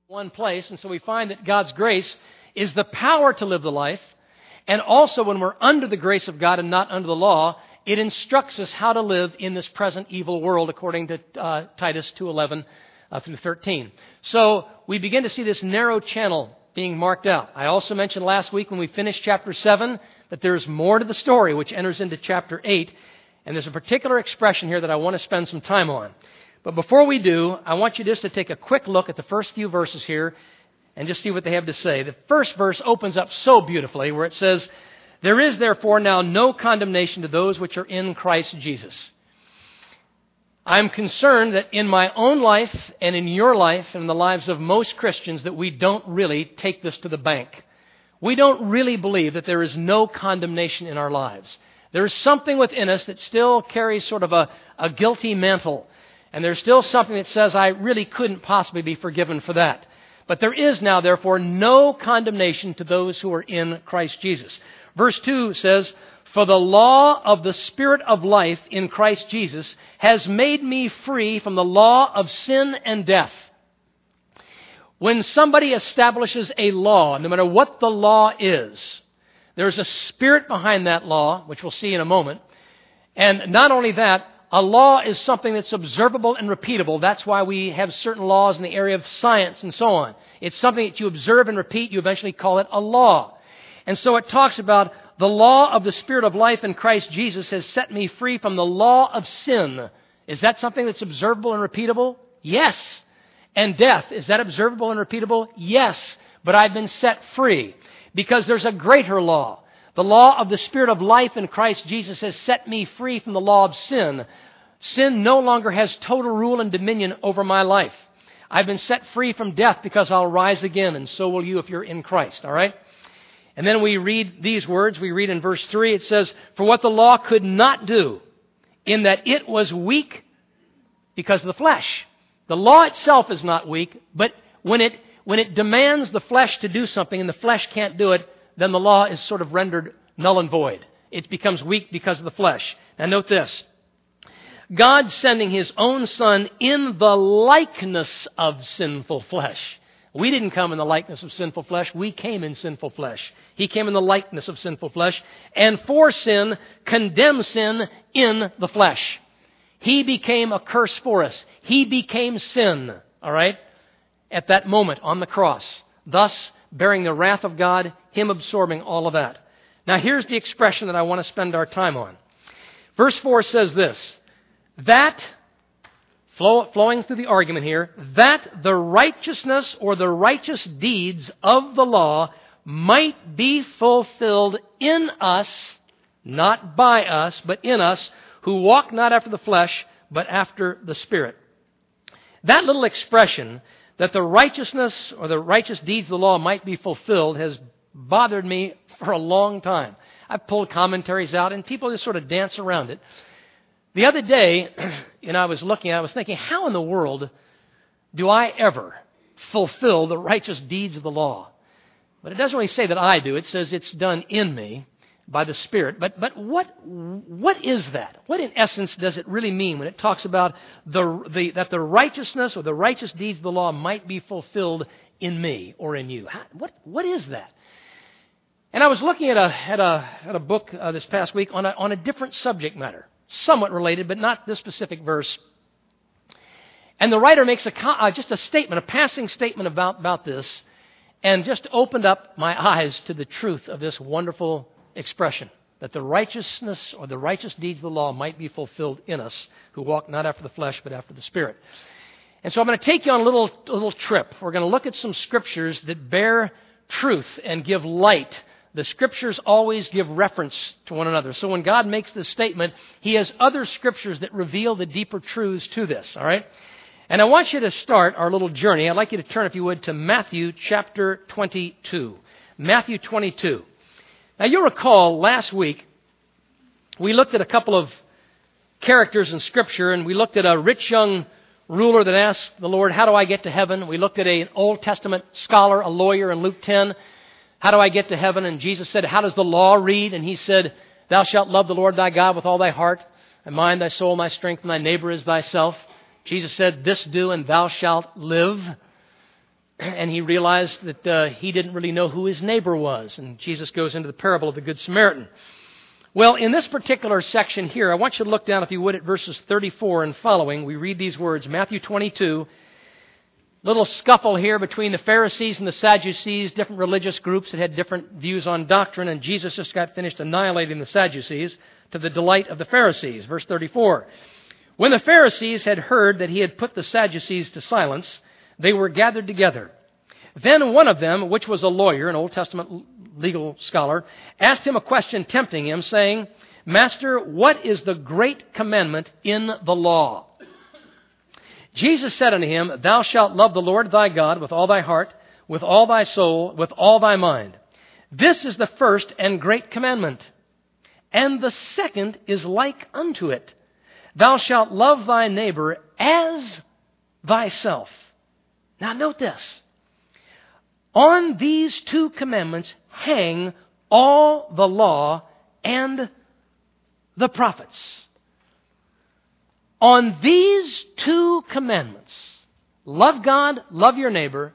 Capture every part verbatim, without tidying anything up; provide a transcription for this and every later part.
one place. And so we find that God's grace is the power to live the life. And also when we're under the grace of God and not under the law, it instructs us how to live in this present evil world according to uh, Titus two eleven uh, through thirteen. So we begin to see this narrow channel being marked out. I also mentioned last week when we finished chapter seven that there's more to the story which enters into chapter eight. And there's a particular expression here that I want to spend some time on. But before we do, I want you just to take a quick look at the first few verses here and just see what they have to say. The first verse opens up so beautifully where it says, "There is therefore now no condemnation to those which are in Christ Jesus." I'm concerned that in my own life and in your life and in the lives of most Christians that we don't really take this to the bank. We don't really believe that there is no condemnation in our lives. There is something within us that still carries sort of a, a guilty mantle. And there's still something that says, I really couldn't possibly be forgiven for that. But there is now, therefore, no condemnation to those who are in Christ Jesus. Verse two says, "For the law of the Spirit of life in Christ Jesus has made me free from the law of sin and death." When somebody establishes a law, no matter what the law is, there's a spirit behind that law, which we'll see in a moment. And not only that, a law is something that's observable and repeatable. That's why we have certain laws in the area of science and so on. It's something that you observe and repeat. You eventually call it a law. And so it talks about the law of the Spirit of life in Christ Jesus has set me free from the law of sin. Is that something that's observable and repeatable? Yes. And death, is that observable and repeatable? Yes. But I've been set free because there's a greater law. The law of the Spirit of life in Christ Jesus has set me free from the law of sin. Sin no longer has total rule and dominion over my life. I've been set free from death because I'll rise again, and so will you if you're in Christ, all right? And then we read these words. We read in verse three, it says, "For what the law could not do, in that it was weak because of the flesh." The law itself is not weak, but when it when it demands the flesh to do something and the flesh can't do it, then the law is sort of rendered null and void. It becomes weak because of the flesh. Now note this. God sending His own Son in the likeness of sinful flesh. We didn't come in the likeness of sinful flesh. We came in sinful flesh. He came in the likeness of sinful flesh. And for sin, condemned sin in the flesh. He became a curse for us. He became sin, all right, at that moment on the cross. Thus, bearing the wrath of God, Him absorbing all of that. Now here's the expression that I want to spend our time on. Verse four says this, that, flow, flowing through the argument here, that the righteousness or the righteous deeds of the law might be fulfilled in us, not by us, but in us, who walk not after the flesh, but after the Spirit. That little expression, that the righteousness or the righteous deeds of the law might be fulfilled, has bothered me for a long time. I've pulled commentaries out and people just sort of dance around it. The other day, you know, I was looking, I was thinking, how in the world do I ever fulfill the righteous deeds of the law? But it doesn't really say that I do. It says it's done in me by the Spirit. But but what what is that? What in essence does it really mean when it talks about the, the that the righteousness or the righteous deeds of the law might be fulfilled in me or in you? How, what what is that? And I was looking at a at a at a book uh, this past week on a on a different subject matter, somewhat related, but not this specific verse. And the writer makes a uh, just a statement, a passing statement about about this, and just opened up my eyes to the truth of this wonderful expression, that the righteousness or the righteous deeds of the law might be fulfilled in us who walk not after the flesh but after the Spirit. And so I'm going to take you on a little, a little trip. We're going to look at some scriptures that bear truth and give light. The scriptures always give reference to one another. So when God makes this statement, He has other scriptures that reveal the deeper truths to this, all right? And I want you to start our little journey. I'd like you to turn, if you would, to Matthew chapter twenty-two. Matthew twenty-two. Now, you'll recall last week we looked at a couple of characters in Scripture, and we looked at a rich young ruler that asked the Lord, how do I get to heaven? We looked at an Old Testament scholar, a lawyer in Luke ten. How do I get to heaven? And Jesus said, how does the law read? And He said, thou shalt love the Lord thy God with all thy heart, thy mind, thy soul, thy strength, and thy neighbor as thyself. Jesus said, this do and thou shalt live. and he realized that uh, he didn't really know who his neighbor was. And Jesus goes into the parable of the Good Samaritan. Well, in this particular section here, I want you to look down, if you would, at verses thirty-four and following. We read these words, Matthew twenty-two. Little scuffle here between the Pharisees and the Sadducees, different religious groups that had different views on doctrine, and Jesus just got finished annihilating the Sadducees to the delight of the Pharisees. Verse thirty-four. When the Pharisees had heard that he had put the Sadducees to silence, they were gathered together. Then one of them, which was a lawyer, an Old Testament legal scholar, asked him a question, tempting him, saying, Master, what is the great commandment in the law? Jesus said unto him, Thou shalt love the Lord thy God with all thy heart, with all thy soul, with all thy mind. This is the first and great commandment. And the second is like unto it. Thou shalt love thy neighbor as thyself. Now note this. On these two commandments hang all the law and the prophets. On these two commandments, love God, love your neighbor,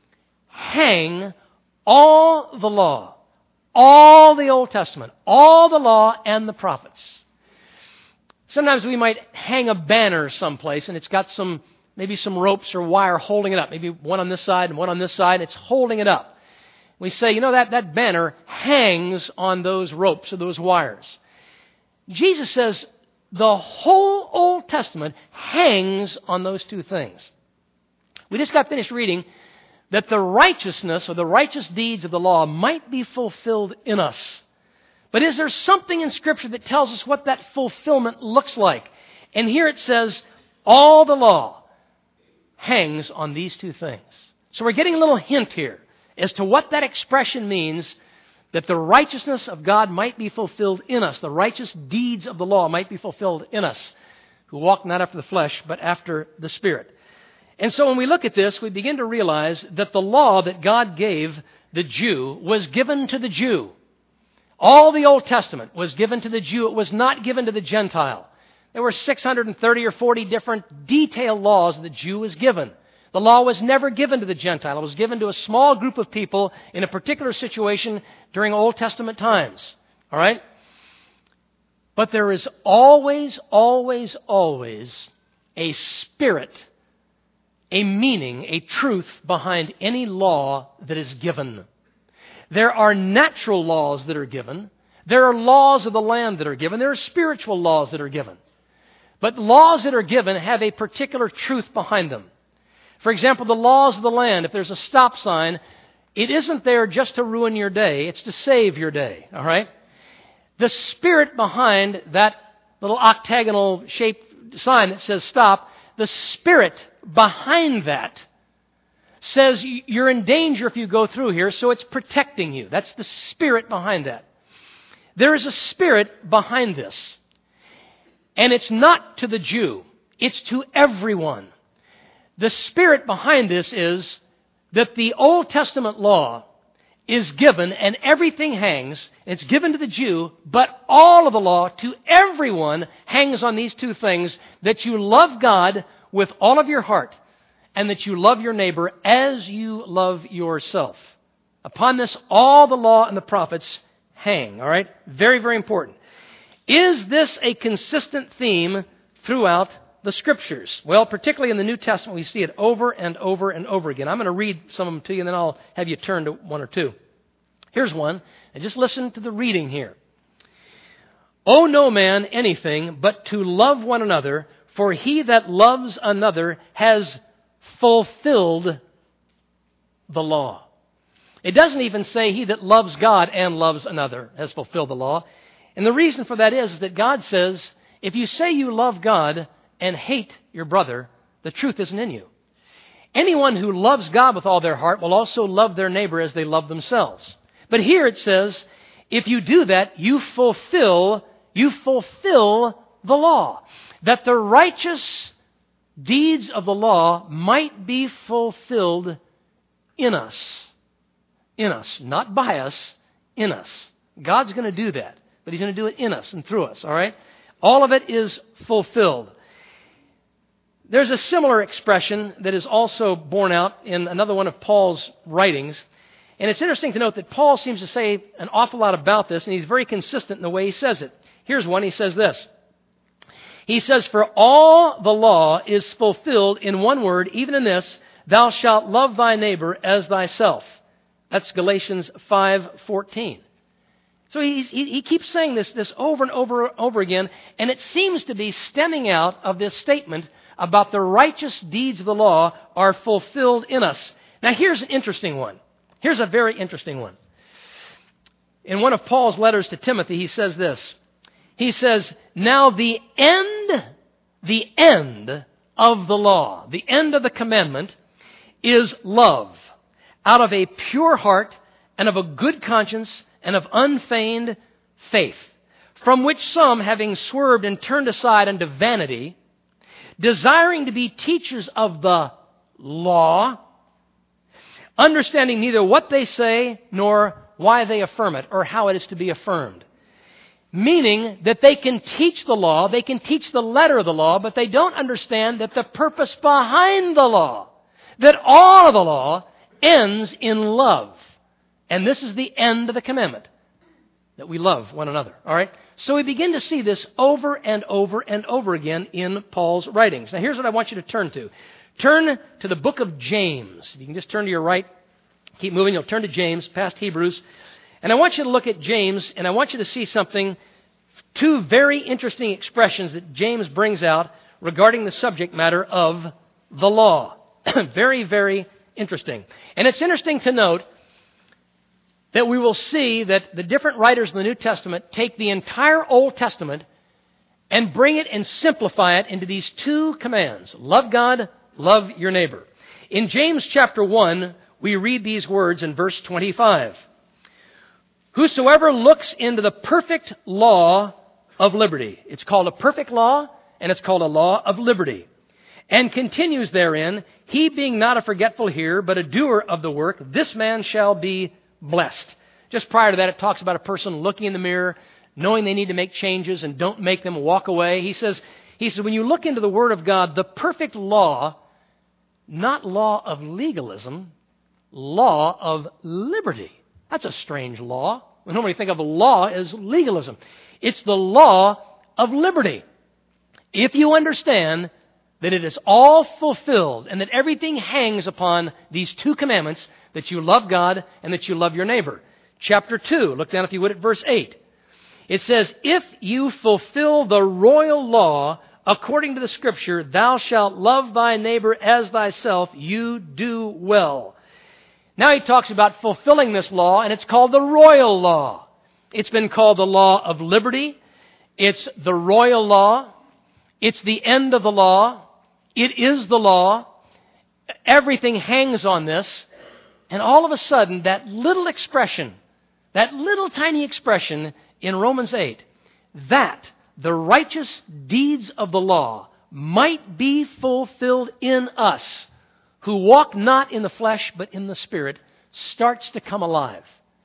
hang all the law, all the Old Testament, all the law and the prophets. Sometimes we might hang a banner someplace and it's got some, maybe some ropes or wire holding it up. Maybe one on this side and one on this side. It's holding it up. We say, you know, that, that banner hangs on those ropes or those wires. Jesus says, the whole Old Testament hangs on those two things. We just got finished reading that the righteousness or the righteous deeds of the law might be fulfilled in us. But is there something in Scripture that tells us what that fulfillment looks like? And here it says, all the law hangs on these two things. So we're getting a little hint here as to what that expression means, that the righteousness of God might be fulfilled in us. The righteous deeds of the law might be fulfilled in us, who walk not after the flesh, but after the Spirit. And so when we look at this, we begin to realize that the law that God gave the Jew was given to the Jew. All the Old Testament was given to the Jew. It was not given to the Gentile. There were six hundred thirty or forty different detailed laws the Jew was given. The law was never given to the Gentile. It was given to a small group of people in a particular situation during Old Testament times. All right? But there is always, always, always a spirit, a meaning, a truth behind any law that is given. There are natural laws that are given. There are laws of the land that are given. There are spiritual laws that are given. But laws that are given have a particular truth behind them. For example, the laws of the land, if there's a stop sign, it isn't there just to ruin your day. It's to save your day. All right? The spirit behind that little octagonal shaped sign that says stop, the spirit behind that says you're in danger if you go through here, so it's protecting you. That's the spirit behind that. There is a spirit behind this. And it's not to the Jew. It's to everyone. The spirit behind this is that the Old Testament law is given and everything hangs. It's given to the Jew, but all of the law to everyone hangs on these two things, that you love God with all of your heart and that you love your neighbor as you love yourself. Upon this, all the law and the prophets hang. All right? Very, very important. Is this a consistent theme throughout the Scriptures? Well, particularly in the New Testament, we see it over and over and over again. I'm going to read some of them to you, and then I'll have you turn to one or two. Here's one, and just listen to the reading here. Owe no man anything but to love one another, for he that loves another has fulfilled the law. It doesn't even say he that loves God and loves another has fulfilled the law. And the reason for that is that God says, if you say you love God and hate your brother, the truth isn't in you. Anyone who loves God with all their heart will also love their neighbor as they love themselves. But here it says, if you do that, you fulfill, you fulfill the law. That the righteous deeds of the law might be fulfilled in us. In us. Not by us, in us. God's going to do that. But He's going to do it in us and through us, all right? All of it is fulfilled. There's a similar expression that is also borne out in another one of Paul's writings. And it's interesting to note that Paul seems to say an awful lot about this, and he's very consistent in the way he says it. Here's one. He says this. He says, "For all the law is fulfilled in one word, even in this, thou shalt love thy neighbor as thyself." That's Galatians five fourteen. So he's, he, he keeps saying this, this over and over and over again, and it seems to be stemming out of this statement about the righteous deeds of the law are fulfilled in us. Now here's an interesting one. Here's a very interesting one. In one of Paul's letters to Timothy, he says this. He says, "Now the end, the end of the law, the end of the commandment is love, out of a pure heart and of a good conscience and of unfeigned faith, from which some, having swerved and turned aside unto vanity, desiring to be teachers of the law, understanding neither what they say nor why they affirm it, or how it is to be affirmed." Meaning that they can teach the law, they can teach the letter of the law, but they don't understand that the purpose behind the law, that all of the law ends in love. And this is the end of the commandment, that we love one another. All right? So we begin to see this over and over and over again in Paul's writings. Now here's what I want you to turn to. Turn to the book of James. If you can just turn to your right, keep moving, you'll turn to James, past Hebrews. And I want you to look at James, and I want you to see something, two very interesting expressions that James brings out regarding the subject matter of the law. Very, very interesting. And it's interesting to note that we will see that the different writers in the New Testament take the entire Old Testament and bring it and simplify it into these two commands. Love God, love your neighbor. In James chapter one, we read these words in verse twenty-five. "Whosoever looks into the perfect law of liberty." It's called a perfect law, and it's called a law of liberty. "And continues therein, he being not a forgetful hearer, but a doer of the work, this man shall be blessed." Just prior to that, it talks about a person looking in the mirror, knowing they need to make changes and don't make them, walk away. He says, he says, when you look into the Word of God, the perfect law, not law of legalism, law of liberty. That's a strange law. We normally think of a law as legalism. It's the law of liberty. If you understand that it is all fulfilled and that everything hangs upon these two commandments, that you love God and that you love your neighbor. Chapter two, look down if you would at verse eight. It says, "If you fulfill the royal law according to the Scripture, thou shalt love thy neighbor as thyself, you do well." Now he talks about fulfilling this law, and it's called the royal law. It's been called the law of liberty. It's the royal law. It's the end of the law. It is the law. Everything hangs on this. And all of a sudden, that little expression, that little tiny expression in Romans eight, that the righteous deeds of the law might be fulfilled in us, who walk not in the flesh but in the Spirit, starts to come alive.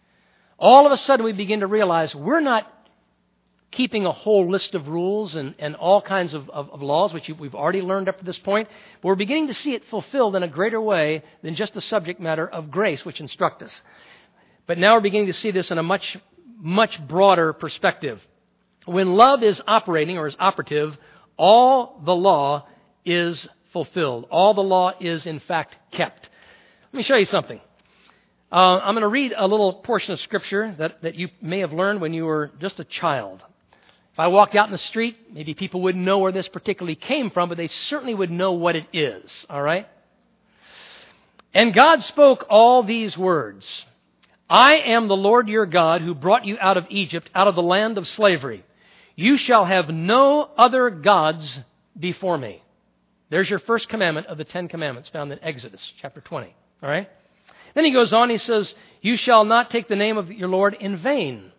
All of a sudden we begin to realize we're not keeping a whole list of rules and, and all kinds of, of, of laws, which we've already learned up to this point, but we're beginning to see it fulfilled in a greater way than just the subject matter of grace, which instructs us. But now we're beginning to see this in a much, much broader perspective. When love is operating or is operative, all the law is fulfilled. All the law is, in fact, kept. Let me show you something. Uh, I'm going to read a little portion of Scripture that, that you may have learned when you were just a child. If I walked out in the street, maybe people wouldn't know where this particularly came from, but they certainly would know what it is. All right? "And God spoke all these words. I am the Lord your God who brought you out of Egypt, out of the land of slavery. You shall have no other gods before me." There's your first commandment of the Ten Commandments found in Exodus chapter twenty. All right? Then he goes on, he says, "You shall not take the name of your Lord in vain."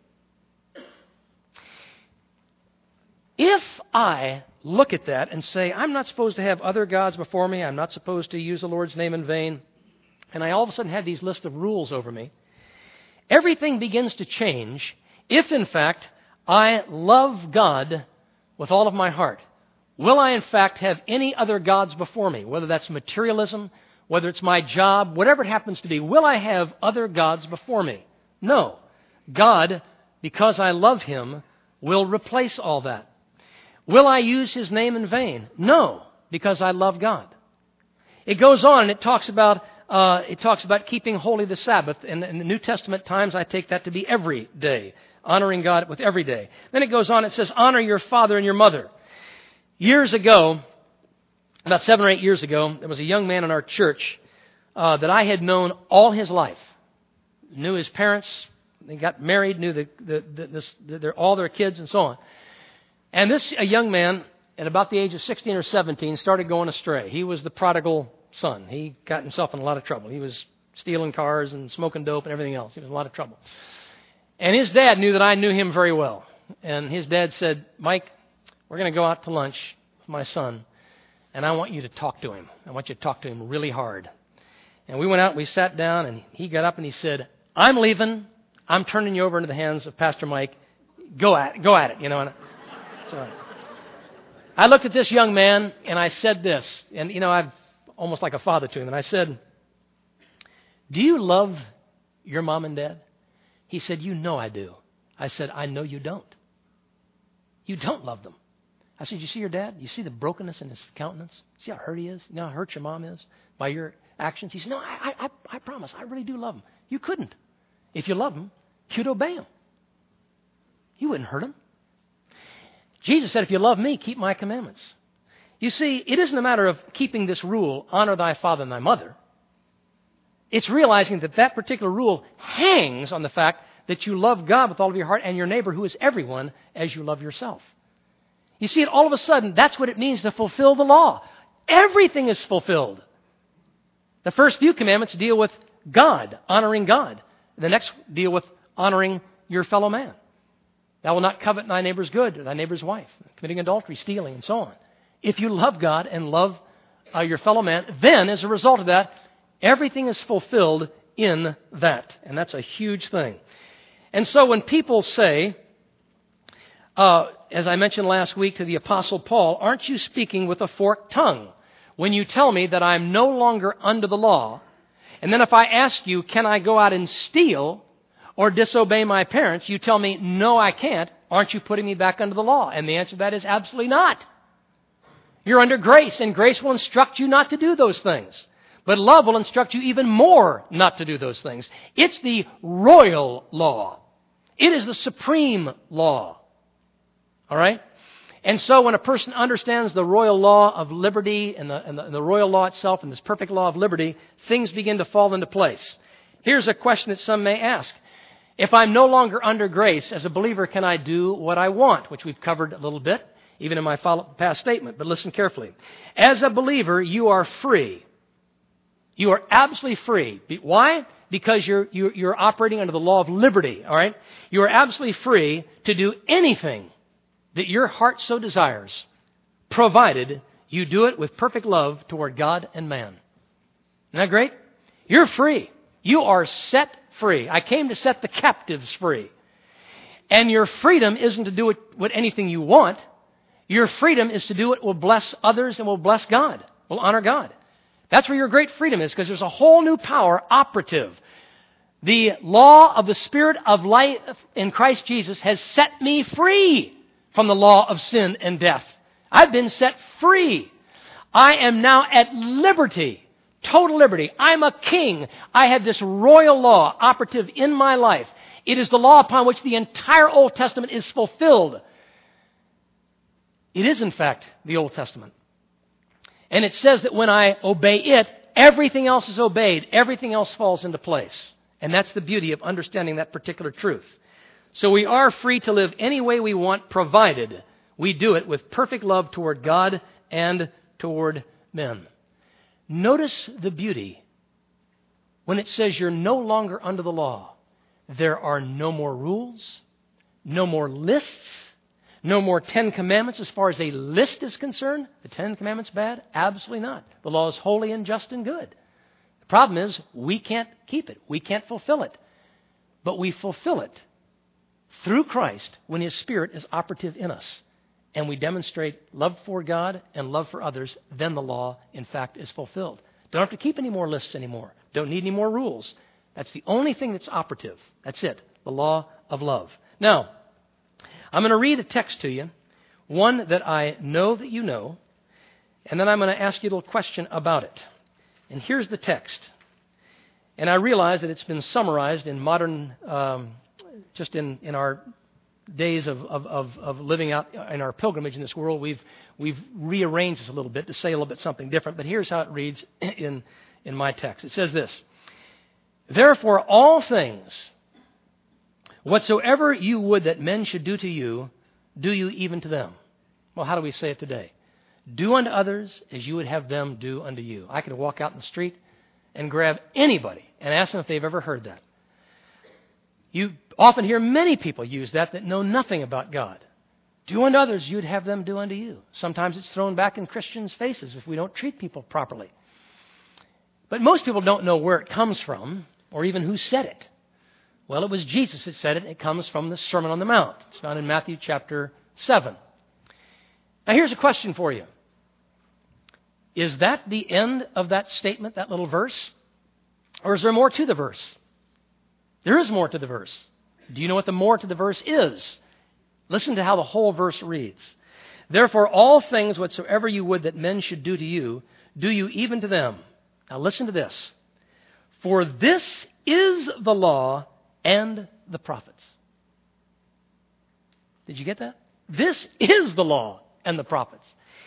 If I look at that and say, I'm not supposed to have other gods before me, I'm not supposed to use the Lord's name in vain, and I all of a sudden have these list of rules over me, everything begins to change if, in fact, I love God with all of my heart, Will I, in fact, have any other gods before me? Whether that's materialism, whether it's my job, whatever it happens to be, will I have other gods before me? No. God, because I love Him, will replace all that. Will I use His name in vain? No, because I love God. It goes on and it talks about uh, it talks about keeping holy the Sabbath. And in the New Testament times, I take that to be every day, honoring God with every day. Then it goes on, it says, honor your father and your mother. Years ago, about seven or eight years ago, there was a young man in our church uh, that I had known all his life. Knew his parents, they got married, knew the, the, the, this, the, all their kids and so on. And this a young man, at about the age of sixteen or seventeen, started going astray. He was the prodigal son. He got himself in a lot of trouble. He was stealing cars and smoking dope and everything else. He was in a lot of trouble. And his dad knew that I knew him very well. And his dad said, Mike, we're going to go out to lunch with my son, and I want you to talk to him. I want you to talk to him really hard. And we went out, we sat down, and he got up and he said, I'm leaving. I'm turning you over into the hands of Pastor Mike. Go at it, go at it, you know. And so I looked at this young man, and I said this, and, you know, I'm almost like a father to him, and I said, do you love your mom and dad? He said, you know I do. I said, I know you don't. You don't love them. I said, you see your dad? You see the brokenness in his countenance? See how hurt he is? You know how hurt your mom is by your actions? He said, no, I, I, I promise, I really do love him. You couldn't. If you love him, you'd obey him. You wouldn't hurt him. Jesus said, if you love me, keep my commandments. You see, it isn't a matter of keeping this rule, honor thy father and thy mother. It's realizing that that particular rule hangs on the fact that you love God with all of your heart and your neighbor, who is everyone, as you love yourself. You see, it all of a sudden, that's what it means to fulfill the law. Everything is fulfilled. The first few commandments deal with God, honoring God. The next deal with honoring your fellow man. Thou wilt not covet thy neighbor's good, or thy neighbor's wife, committing adultery, stealing, and so on. If you love God and love uh, your fellow man, then as a result of that, everything is fulfilled in that. And that's a huge thing. And so when people say, uh, as I mentioned last week to the Apostle Paul, aren't you speaking with a forked tongue when you tell me that I'm no longer under the law? And then if I ask you, can I go out and steal or disobey my parents, you tell me, no, I can't. Aren't you putting me back under the law? And the answer to that is absolutely not. You're under grace, and grace will instruct you not to do those things. But love will instruct you even more not to do those things. It's the royal law. It is the supreme law. All right? And so when a person understands the royal law of liberty and the, and the, and the royal law itself and this perfect law of liberty, things begin to fall into place. Here's a question that some may ask. If I'm no longer under grace, as a believer, can I do what I want? Which we've covered a little bit, even in my past statement. But listen carefully. As a believer, you are free. You are absolutely free. Why? Because you're, you're, you're operating under the law of liberty. All right? You are absolutely free to do anything that your heart so desires, provided you do it with perfect love toward God and man. Isn't that great? You're free. You are set free. I came to set the captives free. And your freedom isn't to do it with anything you want. Your freedom is to do what will bless others and will bless God, will honor God. That's where your great freedom is, because there's a whole new power operative. The law of the Spirit of life in Christ Jesus has set me free from the law of sin and death. I've been set free. I am now at liberty, total liberty. I'm a king. I have this royal law operative in my life. It is the law upon which the entire Old Testament is fulfilled. It is, in fact, the Old Testament. And it says that when I obey it, everything else is obeyed. Everything else falls into place. And that's the beauty of understanding that particular truth. So we are free to live any way we want, provided we do it with perfect love toward God and toward men. Notice the beauty when it says you're no longer under the law. There are no more rules, no more lists, no more Ten Commandments as far as a list is concerned. The Ten Commandments bad? Absolutely not. The law is holy and just and good. The problem is we can't keep it. We can't fulfill it. But we fulfill it through Christ when His Spirit is operative in us. and we demonstrate love for God and love for others, then the law, in fact, is fulfilled. Don't have to keep any more lists anymore. Don't need any more rules. That's the only thing that's operative. That's it, the law of love. Now, I'm going to read a text to you, one that I know that you know, and then I'm going to ask you a little question about it. And here's the text. And I realize that it's been summarized in modern, um, just in, in our days of, of, of, of living out in our pilgrimage in this world, we've we've rearranged this a little bit to say a little bit something different. But here's how it reads in, in my text. It says this: Therefore all things, whatsoever you would that men should do to you, do you even to them. Well, how do we say it today? Do unto others as you would have them do unto you. I could walk out in the street and grab anybody and ask them if they've ever heard that. You often hear many people use that that know nothing about God. Do unto others, you'd have them do unto you. Sometimes it's thrown back in Christians' faces if we don't treat people properly. But most people don't know where it comes from or even who said it. Well, it was Jesus that said it. It comes from the Sermon on the Mount. It's found in Matthew chapter seven. Now, here's a question for you. Is that the end of that statement, that little verse? Or is there more to the verse? There is more to the verse. Do you know what the more to the verse is? Listen to how the whole verse reads. Therefore, all things whatsoever you would that men should do to you, do you even to them. Now listen to this. For this is the law and the prophets. Did you get that? This is the law and the prophets.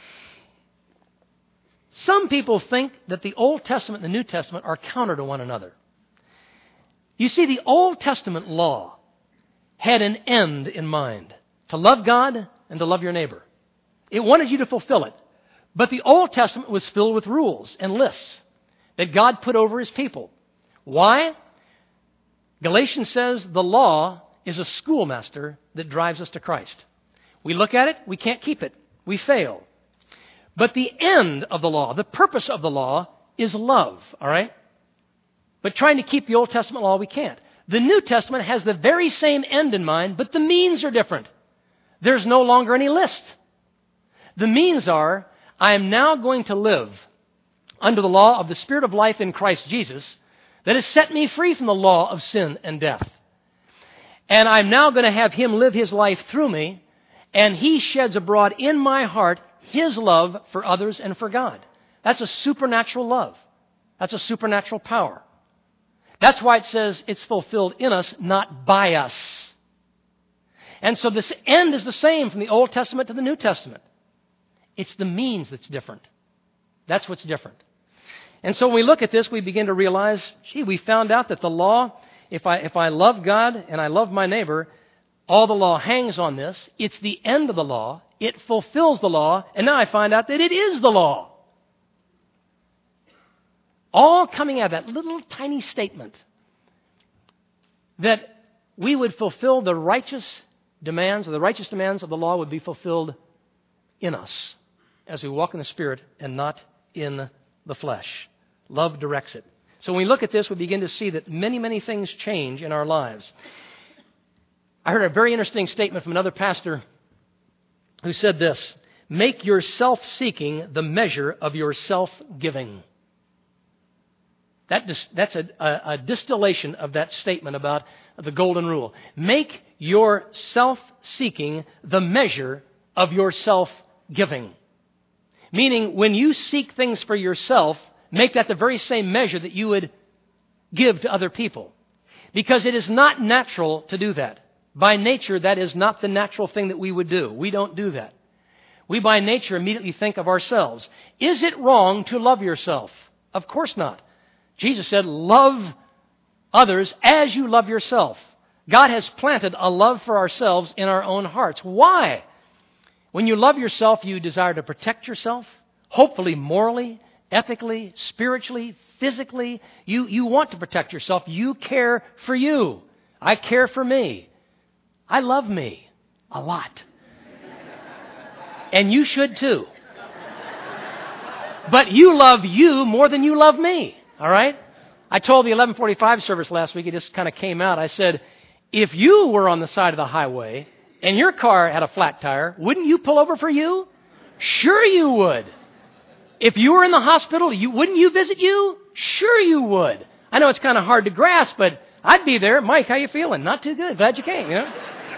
Some people think that the Old Testament and the New Testament are counter to one another. You see, the Old Testament law had an end in mind, to love God and to love your neighbor. It wanted you to fulfill it. But the Old Testament was filled with rules and lists that God put over His people. Why? Galatians says the law is a schoolmaster that drives us to Christ. We look at it, we can't keep it. We fail. But the end of the law, the purpose of the law, is love, all right? But trying to keep the Old Testament law, we can't. The New Testament has the very same end in mind, but the means are different. There's no longer any list. The means are, I am now going to live under the law of the Spirit of life in Christ Jesus that has set me free from the law of sin and death. And I'm now going to have Him live His life through me, and He sheds abroad in my heart His love for others and for God. That's a supernatural love. That's a supernatural power. That's why it says it's fulfilled in us, not by us. And so this end is the same from the Old Testament to the New Testament. It's the means that's different. That's what's different. And so when we look at this, we begin to realize, gee, we found out that the law, if I, if I love God and I love my neighbor, all the law hangs on this. It's the end of the law. It fulfills the law. And now I find out that it is the law. All coming out of that little tiny statement that we would fulfill the righteous demands, or the righteous demands of the law would be fulfilled in us as we walk in the Spirit and not in the flesh. Love directs it. So when we look at this, we begin to see that many, many things change in our lives. I heard a very interesting statement from another pastor who said this: make your self-seeking the measure of your self-giving. That dis- that's a, a, a distillation of that statement about the golden rule. Make your self-seeking the measure of your self-giving. Meaning, when you seek things for yourself, make that the very same measure that you would give to other people. Because it is not natural to do that. By nature, that is not the natural thing that we would do. We don't do that. We by nature immediately think of ourselves. Is it wrong to love yourself? Of course not. Jesus said, love others as you love yourself. God has planted a love for ourselves in our own hearts. Why? When you love yourself, you desire to protect yourself, hopefully morally, ethically, spiritually, physically. You, you want to protect yourself. You care for you. I care for me. I love me a lot. And you should too. But you love you more than you love me. All right? I told the eleven forty-five service last week, it just kind of came out. I said, if you were on the side of the highway and your car had a flat tire, wouldn't you pull over for you? Sure you would. If you were in the hospital, you wouldn't you visit you? Sure you would. I know it's kind of hard to grasp, but I'd be there. Mike, how you feeling? Not too good. Glad you came, you know.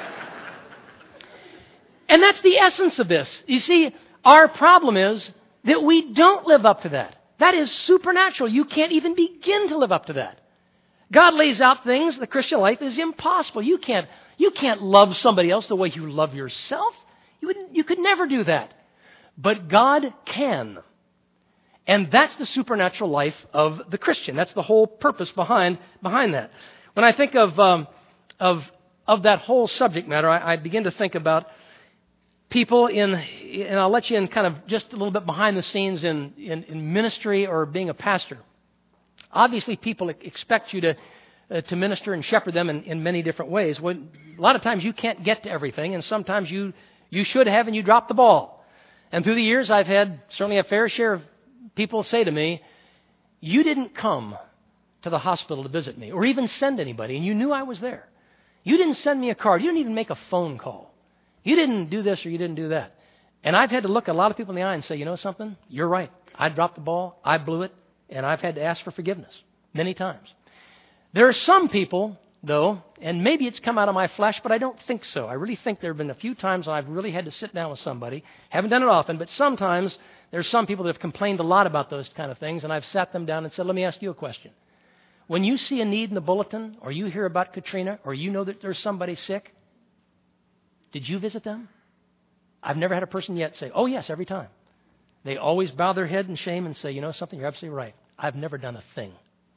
And that's the essence of this. You see, our problem is that we don't live up to that. That is supernatural. You can't even begin to live up to that. God lays out things. The Christian life is impossible. You can't, you can't love somebody else the way you love yourself. You wouldn't, you could never do that. But God can. And that's the supernatural life of the Christian. That's the whole purpose behind behind that. When I think of um, of of that whole subject matter, I, I begin to think about people in, and I'll let you in kind of just a little bit behind the scenes in, in, in ministry or being a pastor. Obviously, people expect you to uh, to minister and shepherd them in, in many different ways. When, a lot of times you can't get to everything, and sometimes you you should have, and you drop the ball. And through the years, I've had certainly a fair share of people say to me, you didn't come to the hospital to visit me or even send anybody, and you knew I was there. You didn't send me a card. You didn't even make a phone call. You didn't do this or you didn't do that. And I've had to look a lot of people in the eye and say, you know something? You're right. I dropped the ball. I blew it. And I've had to ask for forgiveness many times. There are some people, though, and maybe it's come out of my flesh, but I don't think so. I really think there have been a few times when I've really had to sit down with somebody. Haven't done it often, but sometimes there's some people that have complained a lot about those kind of things, and I've sat them down and said, let me ask you a question. When you see a need in the bulletin, or you hear about Katrina, or you know that there's somebody sick, did you visit them? I've never had a person yet say, oh, yes, every time. They always bow their head in shame and say, you know something, you're absolutely right. I've never done a thing.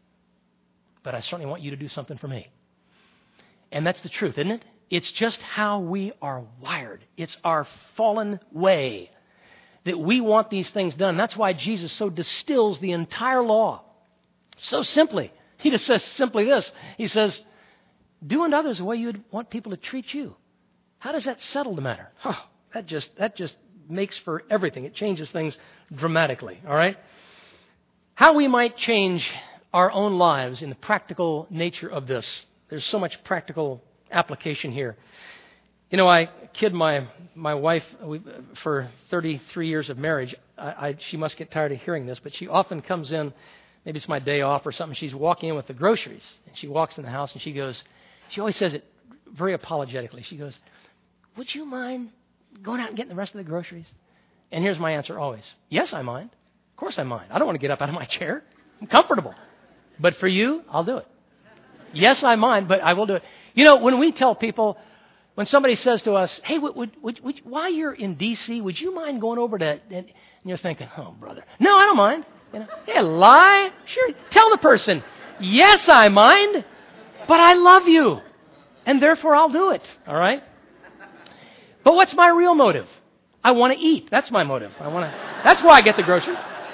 But I certainly want you to do something for me. And that's the truth, isn't it? It's just how we are wired. It's our fallen way that we want these things done. That's why Jesus so distills the entire law so simply. He just says simply this. He says, do unto others the way you'd want people to treat you. How does that settle the matter? Oh, that just that just makes for everything. It changes things dramatically, all right? How we might change our own lives in the practical nature of this. There's so much practical application here. You know, I kid my my wife we, for thirty-three years of marriage. I, I, she must get tired of hearing this, but she often comes in, maybe it's my day off or something, she's walking in with the groceries. And she walks in the house and she goes, she always says it very apologetically. She goes, would you mind going out and getting the rest of the groceries? And here's my answer always. Yes, I mind. Of course I mind. I don't want to get up out of my chair. I'm comfortable. But for you, I'll do it. Yes, I mind, but I will do it. You know, when we tell people, when somebody says to us, hey, would, would, would, would, while you're in D C, would you mind going over to, and you're thinking, oh, brother. No, I don't mind. You know, hey, lie. Sure. Tell the person, yes, I mind, but I love you. And therefore, I'll do it. All right? But what's my real motive? I want to eat. That's my motive. I want to. That's why I get the groceries.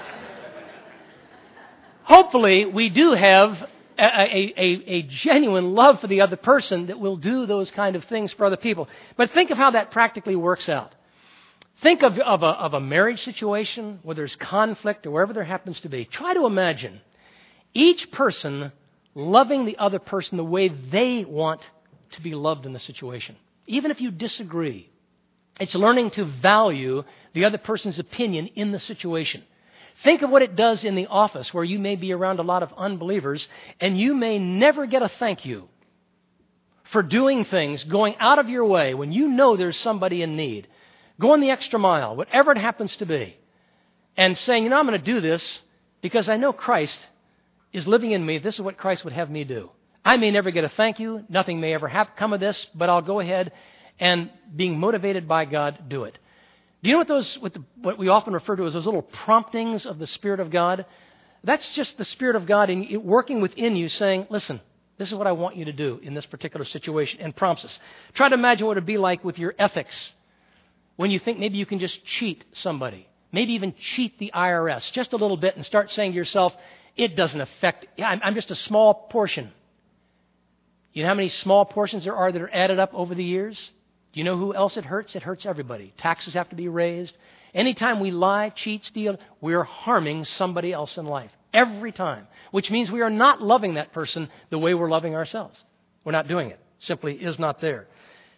Hopefully, we do have a, a, a, a genuine love for the other person that will do those kind of things for other people. But think of how that practically works out. Think of, of, a, of a marriage situation where there's conflict or wherever there happens to be. Try to imagine each person loving the other person the way they want to be loved in the situation. Even if you disagree, it's learning to value the other person's opinion in the situation. Think of what it does in the office where you may be around a lot of unbelievers and you may never get a thank you for doing things, going out of your way when you know there's somebody in need. Going the extra mile, whatever it happens to be, and saying, you know, I'm going to do this because I know Christ is living in me. This is what Christ would have me do. I may never get a thank you. Nothing may ever have come of this, but I'll go ahead and, being motivated by God, do it. Do you know what those, what, the, what we often refer to as those little promptings of the Spirit of God? That's just the Spirit of God in, it working within you saying, listen, this is what I want you to do in this particular situation, and prompts us. Try to imagine what it would be like with your ethics when you think maybe you can just cheat somebody, maybe even cheat the I R S just a little bit and start saying to yourself, it doesn't affect, yeah, I'm, I'm just a small portion. You know how many small portions there are that are added up over the years? Do you know who else it hurts? It hurts everybody. Taxes have to be raised. Anytime we lie, cheat, steal, we're harming somebody else in life. Every time. Which means we are not loving that person the way we're loving ourselves. We're not doing it. Simply is not there.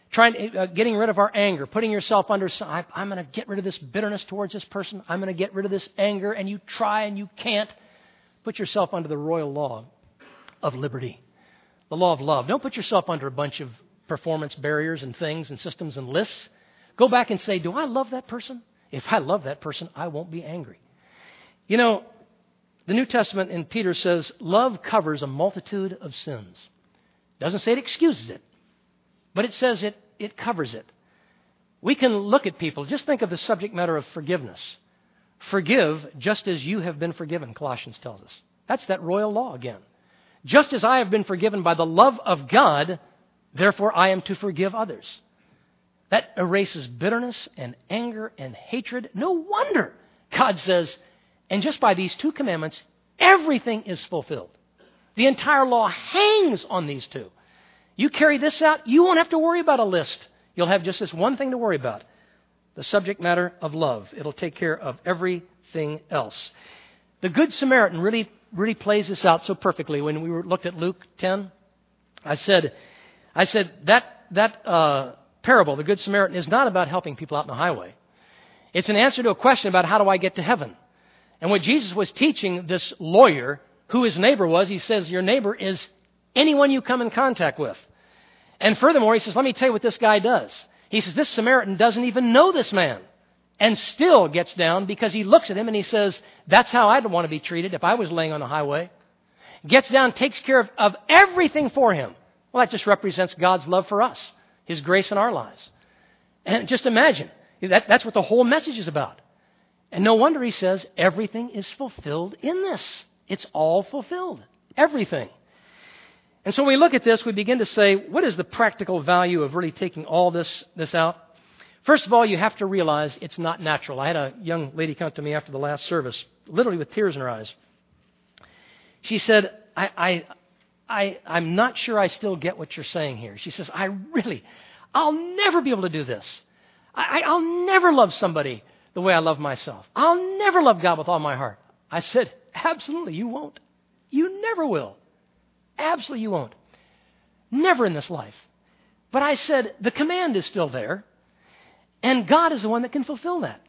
trying, uh, getting rid of our anger, putting yourself under, I, I'm going to get rid of this bitterness towards this person. I'm going to get rid of this anger, and you try and you can't. Put yourself under the royal law of liberty, the law of love. Don't put yourself under a bunch of performance barriers and things and systems and lists. Go back and say, do I love that person? If I love that person, I won't be angry. You know, the New Testament in Peter says, love covers a multitude of sins. Doesn't say it excuses it, but it says it, it covers it. We can look at people. Just think of the subject matter of forgiveness. Forgive just as you have been forgiven, Colossians tells us. That's that royal law again. Just as I have been forgiven by the love of God, therefore I am to forgive others. That erases bitterness and anger and hatred. No wonder God says, and just by these two commandments, everything is fulfilled. The entire law hangs on these two. You carry this out, you won't have to worry about a list. You'll have just this one thing to worry about. The subject matter of love. It'll take care of everything else. The Good Samaritan really, really plays this out so perfectly. When we were, looked at Luke ten, I said, I said that that uh, parable, the Good Samaritan, is not about helping people out in the highway. It's an answer to a question about how do I get to heaven. And what Jesus was teaching this lawyer, who his neighbor was, he says, your neighbor is anyone you come in contact with. And furthermore, he says, let me tell you what this guy does. He says, this Samaritan doesn't even know this man and still gets down because he looks at him and he says, that's how I'd want to be treated if I was laying on the highway. Gets down, takes care of, of everything for him. Well, that just represents God's love for us, His grace in our lives. And just imagine, that, that's what the whole message is about. And no wonder he says, everything is fulfilled in this. It's all fulfilled. Everything. And so when we look at this, we begin to say, what is the practical value of really taking all this, this out? First of all, you have to realize it's not natural. I had a young lady come up to me after the last service, literally with tears in her eyes. She said, I, I, I, I'm not sure I still get what you're saying here. She says, I really, I'll never be able to do this. I, I'll never love somebody the way I love myself. I'll never love God with all my heart. I said, absolutely, you won't. You never will. Absolutely you won't. Never in this life. But I said, the command is still there, and God is the one that can fulfill that.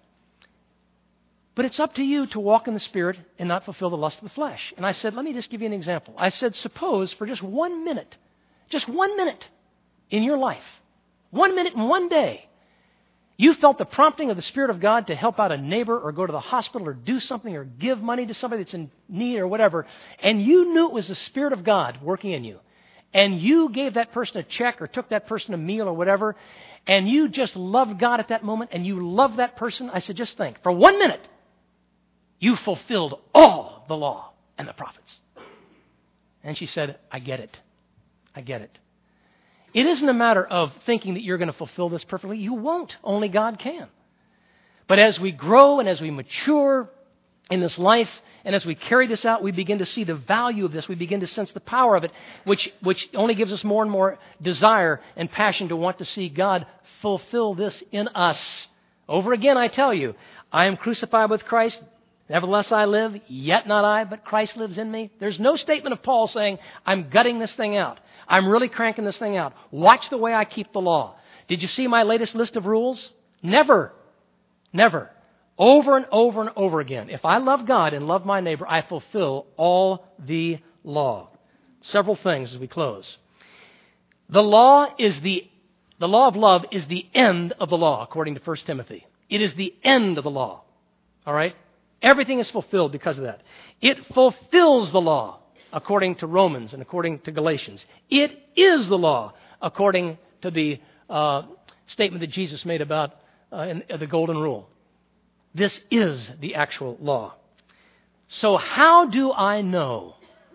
But it's up to you to walk in the Spirit and not fulfill the lust of the flesh. And I said, let me just give you an example. I said, suppose for just one minute, just one minute in your life, one minute in one day, you felt the prompting of the Spirit of God to help out a neighbor or go to the hospital or do something or give money to somebody that's in need or whatever, and you knew it was the Spirit of God working in you, and you gave that person a check or took that person a meal or whatever, and you just loved God at that moment and you loved that person, I said, just think, for one minute, you fulfilled all the law and the prophets. And she said, I get it. I get it. It isn't a matter of thinking that you're going to fulfill this perfectly. You won't. Only God can. But as we grow and as we mature in this life and as we carry this out, we begin to see the value of this. We begin to sense the power of it, which, which only gives us more and more desire and passion to want to see God fulfill this in us. Over again, I tell you, I am crucified with Christ. Nevertheless I live, yet not I, but Christ lives in me. There's no statement of Paul saying, I'm gutting this thing out. I'm really cranking this thing out. Watch the way I keep the law. Did you see my latest list of rules? Never. Never. Over and over and over again. If I love God and love my neighbor, I fulfill all the law. Several things as we close. The law is the, the law of love is the end of the law, according to First Timothy. It is the end of the law. All right? Everything is fulfilled because of that. It fulfills the law, according to Romans and according to Galatians. It is the law, according to the uh, statement that Jesus made about uh, in, uh, the golden rule. This is the actual law. So how do I know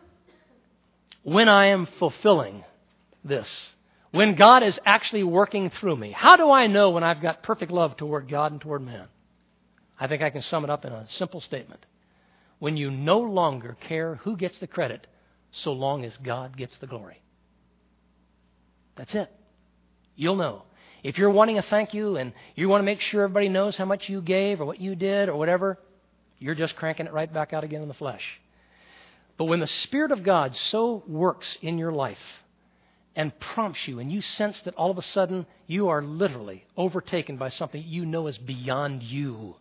when I am fulfilling this? When God is actually working through me? How do I know when I've got perfect love toward God and toward man? I think I can sum it up in a simple statement. When you no longer care who gets the credit, so long as God gets the glory. That's it. You'll know. If you're wanting a thank you and you want to make sure everybody knows how much you gave or what you did or whatever, you're just cranking it right back out again in the flesh. But when the Spirit of God so works in your life and prompts you, and you sense that all of a sudden you are literally overtaken by something you know is beyond you.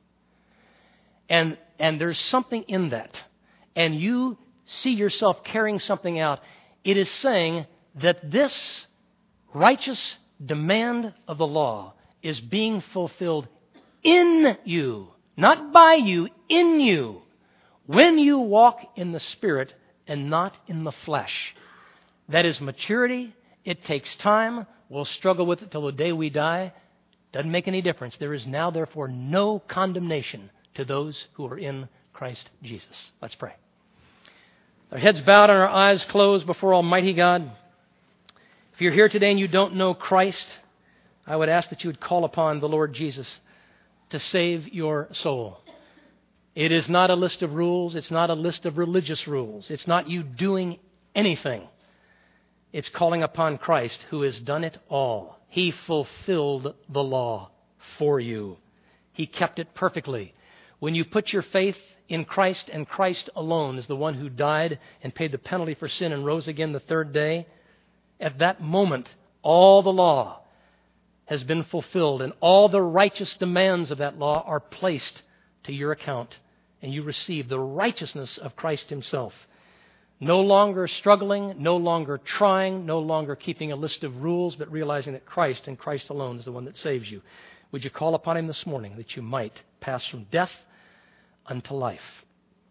And, and there's something in that. And you see yourself carrying something out. It is saying that this righteous demand of the law is being fulfilled in you, not by you, in you, when you walk in the Spirit and not in the flesh. That is maturity. It takes time. We'll struggle with it till the day we die. Doesn't make any difference. There is now, therefore, no condemnation to those who are in Christ Jesus. Let's pray. Our heads bowed and our eyes closed before Almighty God. If you're here today and you don't know Christ, I would ask that you would call upon the Lord Jesus to save your soul. It is not a list of rules. It's not a list of religious rules. It's not you doing anything. It's calling upon Christ who has done it all. He fulfilled the law for you. He kept it perfectly. When you put your faith in Christ and Christ alone as the one who died and paid the penalty for sin and rose again the third day, at that moment, all the law has been fulfilled and all the righteous demands of that law are placed to your account, and you receive the righteousness of Christ himself. No longer struggling, no longer trying, no longer keeping a list of rules, but realizing that Christ and Christ alone is the one that saves you. Would you call upon him this morning that you might pass from death unto life?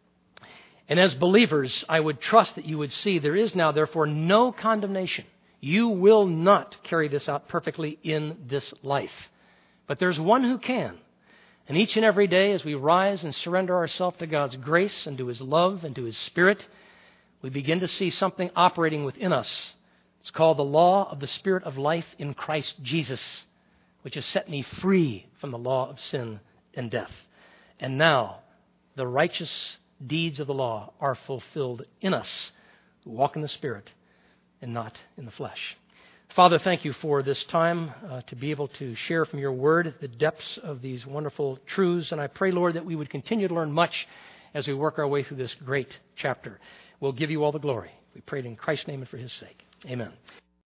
And as believers, I would trust that you would see there is now, therefore, no condemnation. You will not carry this out perfectly in this life. But there's one who can. And each and every day as we rise and surrender ourselves to God's grace and to his love and to his Spirit, we begin to see something operating within us. It's called the law of the Spirit of life in Christ Jesus, which has set me free from the law of sin and death. And now the righteous deeds of the law are fulfilled in us who walk in the Spirit and not in the flesh. Father, thank you for this time uh, to be able to share from your word the depths of these wonderful truths. And I pray, Lord, that we would continue to learn much as we work our way through this great chapter. We'll give you all the glory. We pray it in Christ's name and for his sake. Amen.